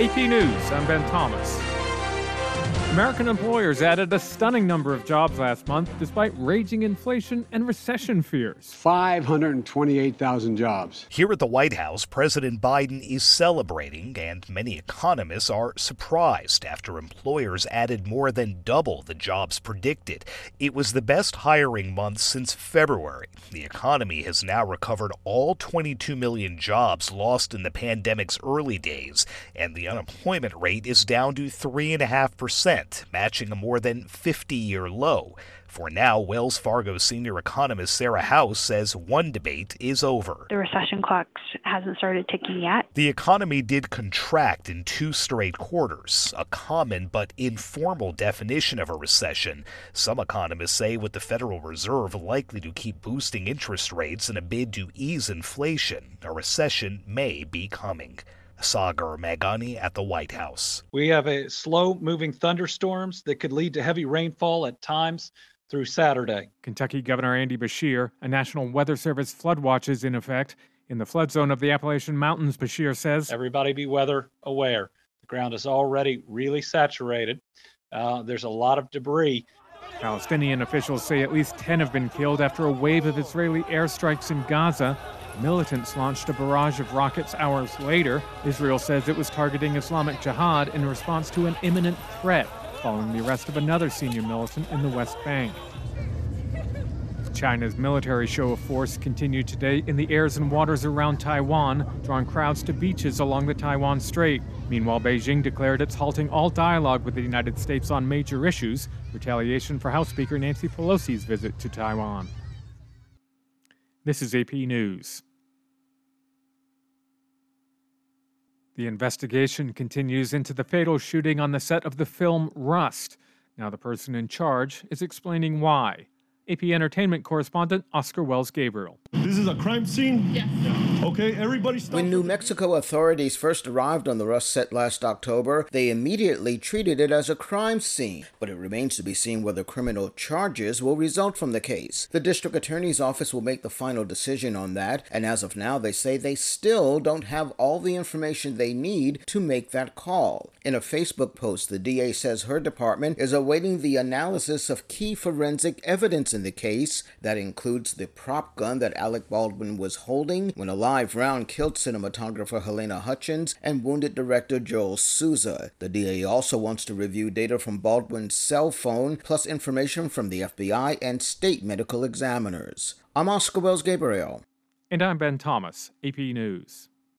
AP News, I'm Ben Thomas. American employers added a stunning number of jobs last month despite raging inflation and recession fears. 528,000 jobs. Here at the White House, President Biden is celebrating, and many economists are surprised after employers added more than double the jobs predicted. It was the best hiring month since February. The economy has now recovered all 22 million jobs lost in the pandemic's early days, and the unemployment rate is down to 3.5%. Matching a more than 50-year low. For now, Wells Fargo senior economist Sarah House says one debate is over. The recession clock hasn't started ticking yet. The economy did contract in 2 straight quarters, a common but informal definition of a recession. Some economists say with the Federal Reserve likely to keep boosting interest rates in a bid to ease inflation, a recession may be coming. Sagar Meghani at the White House. We have a slow-moving thunderstorms that could lead to heavy rainfall at times through Saturday. Kentucky Governor Andy Beshear, a National Weather Service flood watch is in effect. In the flood zone of the Appalachian Mountains, Beshear says, everybody be weather aware. The ground is already really saturated. There's a lot of debris. Palestinian officials say at least 10 have been killed after a wave of Israeli airstrikes in Gaza. Militants launched a barrage of rockets hours later. Israel says it was targeting Islamic Jihad in response to an imminent threat, following the arrest of another senior militant in the West Bank. China's military show of force continued today in the airs and waters around Taiwan, drawing crowds to beaches along the Taiwan Strait. Meanwhile, Beijing declared it's halting all dialogue with the United States on major issues, retaliation for House Speaker Nancy Pelosi's visit to Taiwan. This is AP News. The investigation continues into the fatal shooting on the set of the film Rust. Now the person in charge is explaining why. AP Entertainment correspondent Oscar Wells Gabriel. This is a crime scene? Yes. Okay, everybody stop. When New Mexico authorities first arrived on the Rust set last October, they immediately treated it as a crime scene. But it remains to be seen whether criminal charges will result from the case. The district attorney's office will make the final decision on that, and as of now, they say they still don't have all the information they need to make that call. In a Facebook post, the DA says her department is awaiting the analysis of key forensic evidence in the case. That includes the prop gun that Alec Baldwin was holding when a live round killed cinematographer Helena Hutchins and wounded director Joel Souza. The DA also wants to review data from Baldwin's cell phone, plus information from the FBI and state medical examiners. I'm Oscar Wells Gabriel. And I'm Ben Thomas, AP News.